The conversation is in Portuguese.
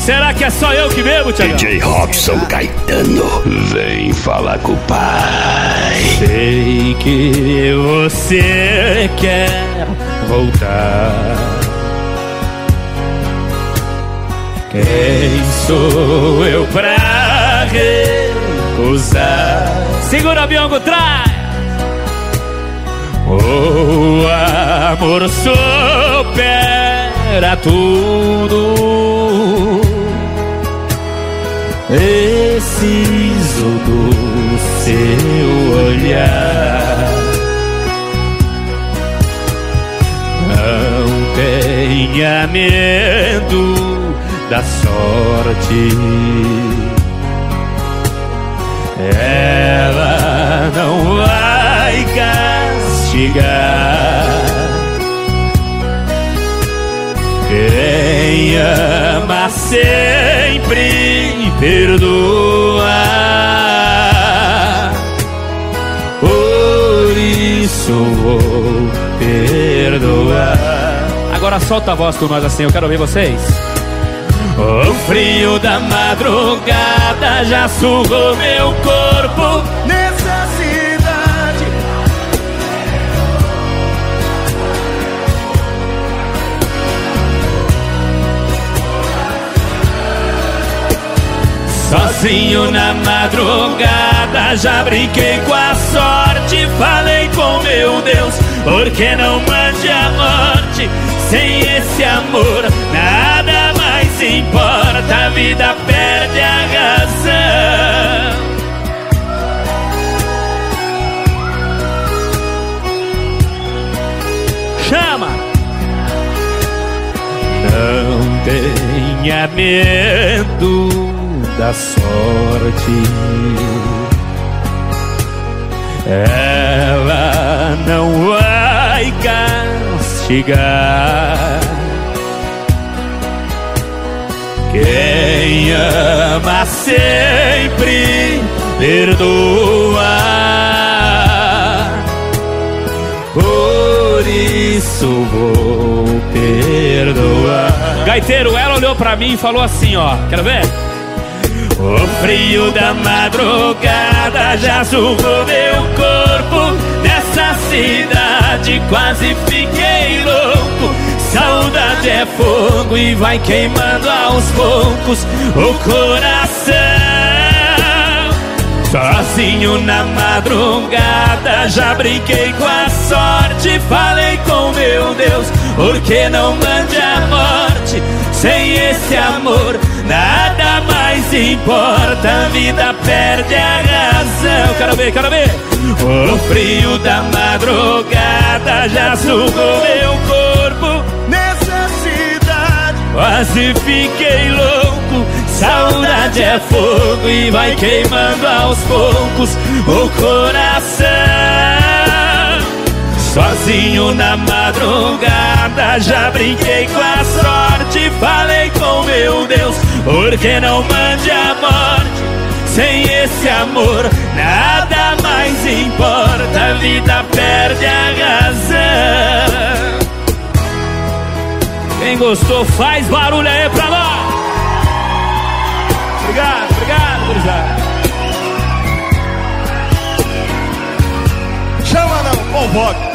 Será que é só eu que bebo, Thiagão? DJ Robson Caetano, vem falar com o pai. Sei que você quer voltar. Quem sou eu pra recusar? Segura o avião, traz! O amor supera tudo. Preciso do seu olhar. Não tenha medo da sorte. Ela não vai castigar. Quem ama sempre perdoa. Por isso vou perdoar. Agora solta a voz com nós assim, eu quero ouvir vocês. O frio da madrugada já sugou meu corpo nessa cidade. Sozinho na madrugada já brinquei com a sorte. Falei com meu Deus, por que não mande a morte? Sem esse amor nada mais importa, a vida perde a razão. Chama! Não tenha medo da sorte. Ela não vai castigar. Quem ama sempre perdoa. Por isso vou perdoar. Gaiteiro, ela olhou pra mim e falou assim, ó, quero ver? O frio da madrugada já sugou meu corpo nessa cidade, quase fiquei louco. Saudade é fogo e vai queimando aos poucos o coração. Sozinho na madrugada já brinquei com a sorte. Falei com meu Deus, por que não mande a morte? Sem esse amor nada mais importa, a vida perde a razão. Quero ver, quero ver. O frio da madrugada já sugou meu corpo nessa cidade, quase fiquei louco. Saudade é fogo e vai queimando aos poucos o coração. Sozinho na madrugada já brinquei com a sorte. Falei com meu Deus, por que não mande a morte? Sem esse amor nada mais importa, a vida perde a razão. Quem gostou faz barulho aí pra nós. Obrigado, obrigado, gurizada. Chama não, convoca.